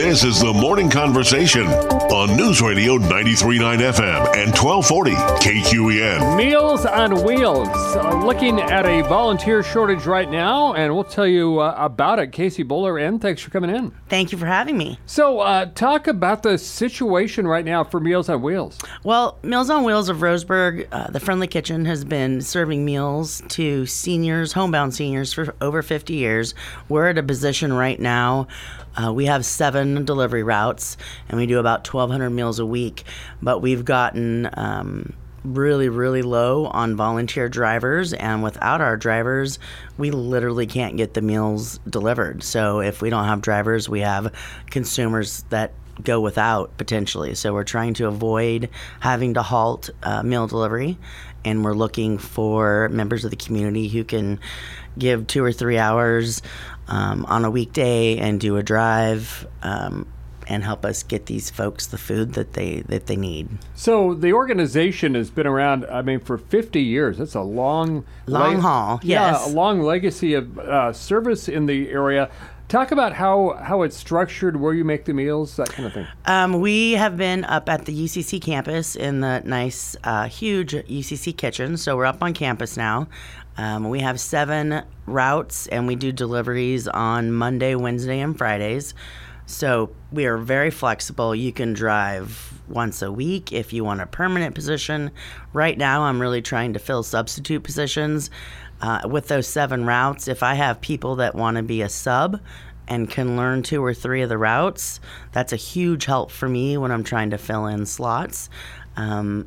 This is the Morning Conversation on News Radio 93.9 FM and 1240 KQEN. Meals on Wheels. Looking at a volunteer shortage right now, and we'll tell you about it. Casey Bowler, and thanks for coming in. Thank you for having me. So talk about the situation right now for Meals on Wheels. Well, Meals on Wheels of Roseburg, the Friendly Kitchen, has been serving meals to seniors, homebound seniors, for over 50 years. We're at a position right now. We have 7 delivery routes, and we do about 1,200 meals a week. But we've gotten really, really low on volunteer drivers, and without our drivers, we literally can't get the meals delivered. So if we don't have drivers, we have consumers that go without potentially. So we're trying to avoid having to halt meal delivery, and we're looking for members of the community who can give 2 or 3 hours on a weekday and do a drive and help us get these folks the food that they need. So the organization has been around, for 50 years. That's a long haul. Yes. Yeah, a long legacy of service in the area. Talk about how it's structured, where you make the meals, that kind of thing. We have been up at the UCC campus in the nice, huge UCC kitchen. So we're up on campus now. We have 7 routes, and we do deliveries on Monday, Wednesday, and Fridays. So we are very flexible. You can drive once a week if you want a permanent position. Right now, I'm really trying to fill substitute positions. With those 7 routes, if I have people that want to be a sub and can learn 2 or 3 of the routes, that's a huge help for me when I'm trying to fill in slots. And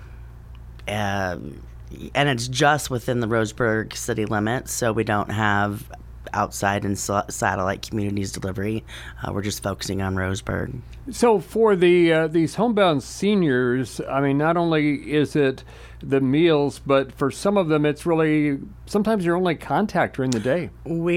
it's just within the Roseburg city limits, so we don't have outside and satellite communities delivery. We're just focusing on Roseburg. So for these homebound seniors, not only is it the meals, but for some of them, it's really sometimes your only contact during the day. We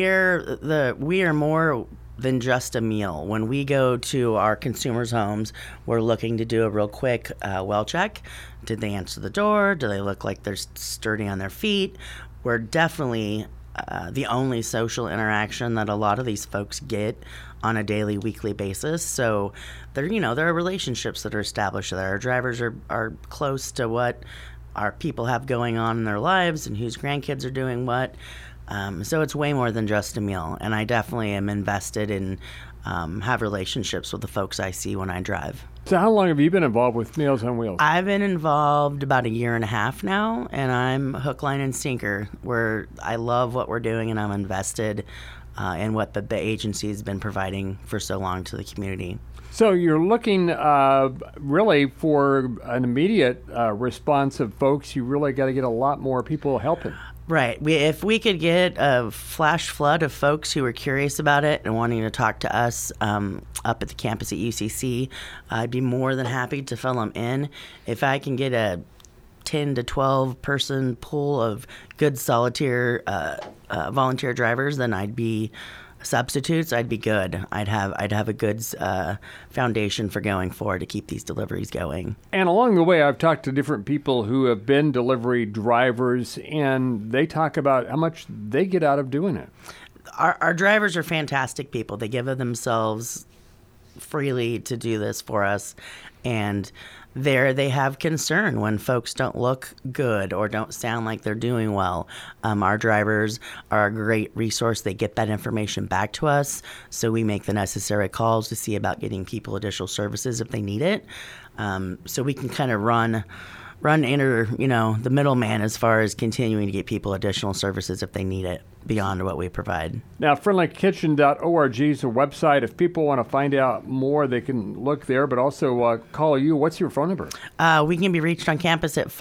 are more than just a meal. When we go to our consumers' homes, we're looking to do a real quick well check. Did they answer the door? Do they look like they're sturdy on their feet? We're definitely the only social interaction that a lot of these folks get on a daily, weekly basis. So there are relationships that are established there. Our drivers are close to what our people have going on in their lives and whose grandkids are doing what. So it's way more than just a meal. And I definitely am invested in have relationships with the folks I see when I drive. So how long have you been involved with Meals on Wheels? I've been involved about 1.5 years now, and I'm hook, line, and sinker, where I love what we're doing, and I'm invested in what the agency has been providing for so long to the community. So you're looking really for an immediate response of folks. You really got to get a lot more people helping. Right. If we could get a flash flood of folks who are curious about it and wanting to talk to us up at the campus at UCC, I'd be more than happy to fill them in. If I can get a 10 to 12 person pool of good solitaire volunteer drivers, then I'd be substitutes. I'd be good. I'd have a good foundation for going forward to keep these deliveries going. And along the way, I've talked to different people who have been delivery drivers, and they talk about how much they get out of doing it. Our drivers are fantastic people. They give of themselves freely to do this for us, and they have concern when folks don't look good or don't sound like they're doing well. Our drivers are a great resource. They get that information back to us, so we make the necessary calls to see about getting people additional services if they need it. So we can kind of run the middleman as far as continuing to get people additional services if they need it beyond what we provide. Now, friendlykitchen.org is a website. If people want to find out more, they can look there, but also call you. What's your phone number? We can be reached on campus at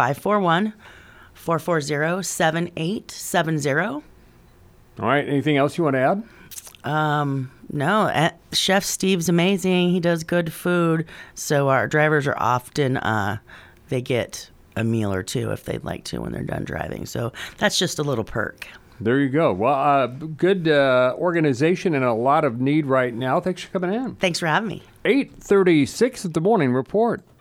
541-440-7870. All right. Anything else you want to add? No. Chef Steve's amazing. He does good food. So our drivers are often, they get a meal or two if they'd like to when they're done driving. So that's just a little perk. There you go. Well, good organization and a lot of need right now. Thanks for coming in. Thanks for having me. 8:36 at the Morning Report.